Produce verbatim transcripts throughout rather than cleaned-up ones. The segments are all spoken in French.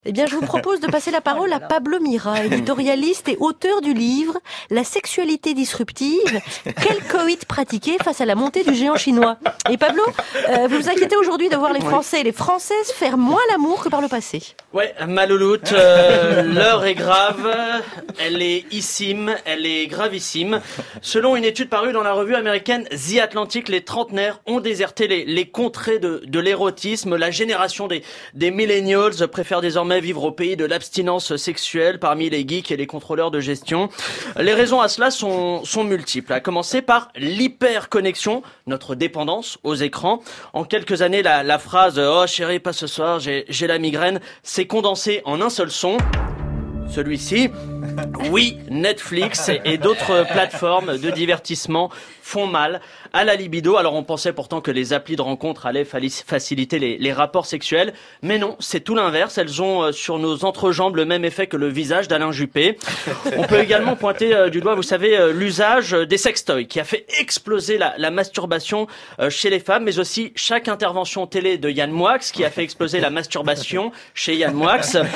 Eh bien, je vous propose de passer la parole à Pablo Mira, éditorialiste et auteur du livre « La sexualité disruptive, quel coït pratiquer face à la montée du géant chinois ?» Et Pablo, euh, vous vous inquiétez aujourd'hui de voir les Français et les Françaises faire moins l'amour que par le passé. Ouais, ma louloute, euh, l'heure est grave, elle est issime, elle est gravissime. Selon une étude parue dans la revue américaine The Atlantic, les trentenaires ont déserté les, les contrées de, de l'érotisme. La génération des, des millennials préfère désormais vivre au pays de l'abstinence sexuelle parmi les geeks et les contrôleurs de gestion. Les raisons à cela sont, sont multiples, à commencer par l'hyperconnexion, notre dépendance aux écrans. En quelques années, la, la phrase « Oh chérie, pas ce soir, j'ai, j'ai la migraine » s'est condensée en un seul son. Celui-ci, oui, Netflix et, et d'autres plateformes de divertissement font mal à la libido. Alors on pensait pourtant que les applis de rencontre allaient faciliter les, les rapports sexuels, mais non, c'est tout l'inverse. Elles ont euh, sur nos entrejambes le même effet que le visage d'Alain Juppé. On peut également pointer euh, du doigt, vous savez, euh, l'usage des sextoys qui a fait exploser la, la masturbation euh, chez les femmes, mais aussi chaque intervention télé de Yann Moix qui a fait exploser la masturbation chez Yann Moix.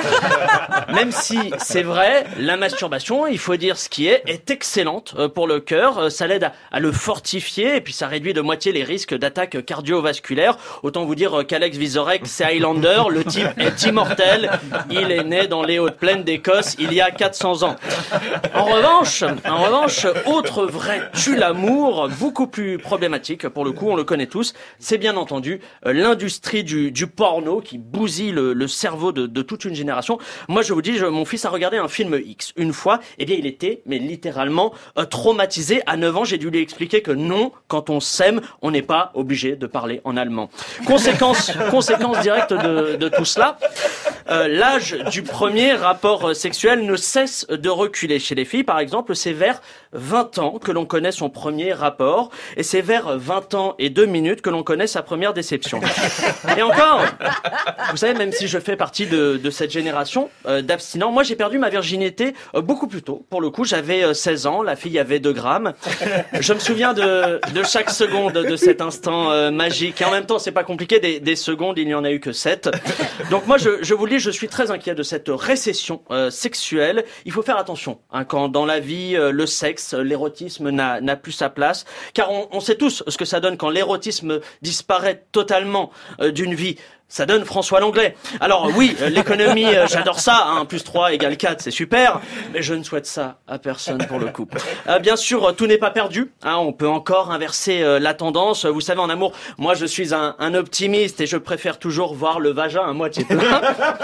Même si c'est vrai, la masturbation, il faut dire ce qui est, est excellente euh, pour le cœur. Euh, ça l'aide à, à le fortifier et puis ça réduit de moitié les risques d'attaques cardiovasculaires. Autant vous dire qu'Alex Vizorek, c'est Highlander, le type est immortel. Il est né dans les hautes plaines d'Écosse il y a quatre cents ans. En revanche, en revanche, autre vrai tue l'amour, beaucoup plus problématique pour le coup, on le connaît tous, c'est bien entendu euh, l'industrie du, du porno qui bousille le, le cerveau de, de toute une génération. Moi je vous dis, je, mon fils a regardé un film X une fois, et bien il était, mais littéralement, euh, traumatisé. À neuf ans, j'ai dû lui expliquer que non, quand on s'aime, on n'est pas obligé de parler en allemand. Conséquence, conséquence directe de, de tout cela, euh, l'âge du premier rapport sexuel ne cesse de reculer. Chez les filles, par exemple, c'est vers vingt ans que l'on connaît son premier rapport, et c'est vers vingt ans et deux minutes que l'on connaît sa première déception. Et encore, vous savez, même si je fais partie de, de cette génération euh, d'abstinents, moi j'ai perdu ma virginité euh, beaucoup plus tôt. Pour le coup, j'avais euh, seize ans, la fille avait deux grammes. Je me souviens de, de chaque seconde de cet instant euh, magique. Et en même temps, c'est pas compliqué, des, des secondes, il n'y en a eu que sept. Donc moi, je, je vous le dis, je suis très inquiet de cette récession euh, sexuelle. Il faut faire attention hein, quand dans la vie, euh, le sexe, l'érotisme n'a, n'a plus sa place. Car on, on sait tous ce que ça donne quand l'érotisme disparaît totalement euh, d'une vie. Ça donne François Langlais. Alors oui, l'économie, euh, j'adore ça, un plus trois égale quatre, c'est super, mais je ne souhaite ça à personne pour le coup. Euh, bien sûr, tout n'est pas perdu, hein, on peut encore inverser euh, la tendance. Vous savez, en amour, moi je suis un, un optimiste et je préfère toujours voir le vagin à moitié plein.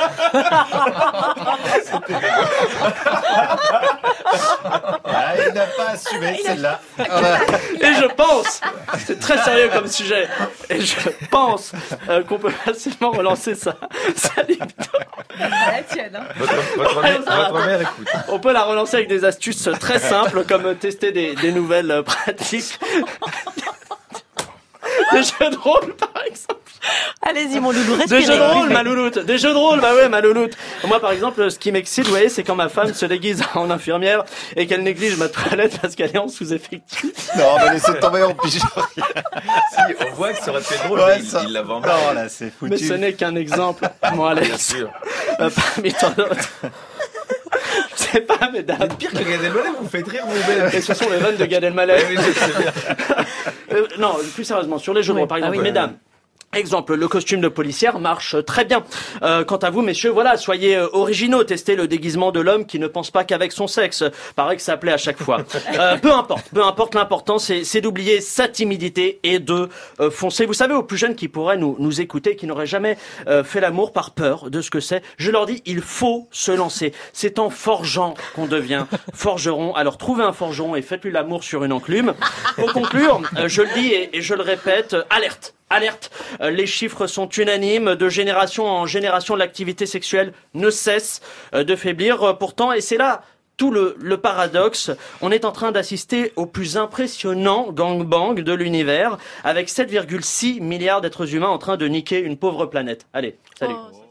Ah, il n'a pas assumé celle-là. Et je pense, c'est très sérieux comme sujet, et je pense euh, qu'on peut facilement relancer ça. Ça libido. La tienne, hein. Votre, votre, mère, votre mère écoute. On peut la relancer avec des astuces très simples, comme tester des, des nouvelles pratiques. Des jeux de rôle, par exemple. Allez-y, mon loulou, respirez. Des jeux de rôle, ma louloute. Des jeux de rôle, bah ouais, ma louloute. Moi, par exemple, ce qui m'excite, vous voyez, c'est quand ma femme se déguise en infirmière et qu'elle néglige ma toilette parce qu'elle est en sous-effectif. Non, mais laissez tomber en pyjama. Si, on voit que ça aurait été drôle, Ouais, mais ça- il, il l'a vendu. Non, là, c'est foutu. Mais ce n'est qu'un exemple. Bon, allez. Bien sûr. Euh, parmi tant d'autres. Je sais pas, mesdames. Pire que Gad Elmaleh, vous faites rire, vous-même. Et ce sont les vannes de Gad Elmaleh. Oui, je sais bien. Euh, non, plus sérieusement, sur les jeux de rôle, par exemple, Ah oui. mesdames. Exemple, le costume de policière marche très bien. Euh, quant à vous, messieurs, voilà, soyez euh, originaux, testez le déguisement de l'homme qui ne pense pas qu'avec son sexe. Pareil que ça plaît à chaque fois. Euh, peu importe, peu importe, l'important c'est, c'est d'oublier sa timidité et de euh, foncer. Vous savez, aux plus jeunes qui pourraient nous, nous écouter, qui n'auraient jamais euh, fait l'amour par peur de ce que c'est, je leur dis, il faut se lancer. C'est en forgeant qu'on devient forgeron. Alors trouvez un forgeron et faites-lui l'amour sur une enclume. Pour conclure, euh, je le dis et, et je le répète, euh, alerte. Alerte, euh, les chiffres sont unanimes, de génération en génération l'activité sexuelle ne cesse euh, de faiblir. Euh, pourtant, et c'est là tout le, le paradoxe, on est en train d'assister au plus impressionnant gangbang de l'univers, avec sept virgule six milliards d'êtres humains en train de niquer une pauvre planète. Allez, salut. Oh,